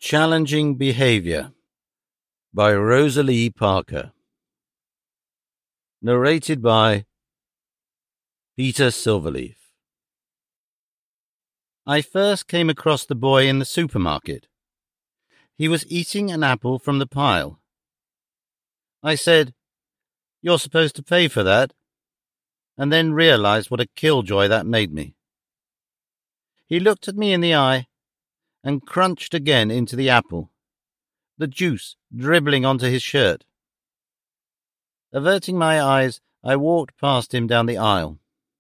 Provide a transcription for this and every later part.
Challenging Behavior by Rosalie Parker. Narrated by Peter Silverleaf. I first came across the boy in the supermarket. He was eating an apple from the pile. I said, "You're supposed to pay for that," and then realized what a killjoy that made me. He looked at me in the eye and crunched again into the apple, the juice dribbling onto his shirt. Averting my eyes, I walked past him down the aisle.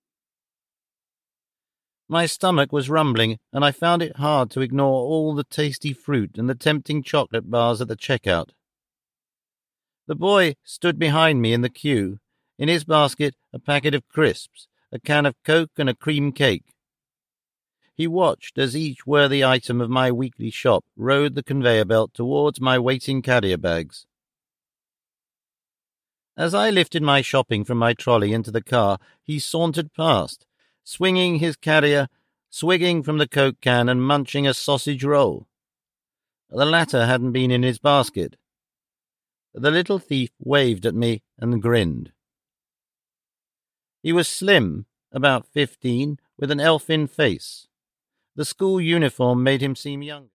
My stomach was rumbling, and I found it hard to ignore all the tasty fruit and the tempting chocolate bars at the checkout. The boy stood behind me in the queue, in his basket a packet of crisps, a can of Coke and a cream cake. He watched as each worthy item of my weekly shop rode the conveyor belt towards my waiting carrier bags. As I lifted my shopping from my trolley into the car, he sauntered past, swinging his carrier, swigging from the Coke can and munching a sausage roll. The latter hadn't been in his basket. The little thief waved at me and grinned. He was slim, about 15, with an elfin face. The school uniform made him seem young.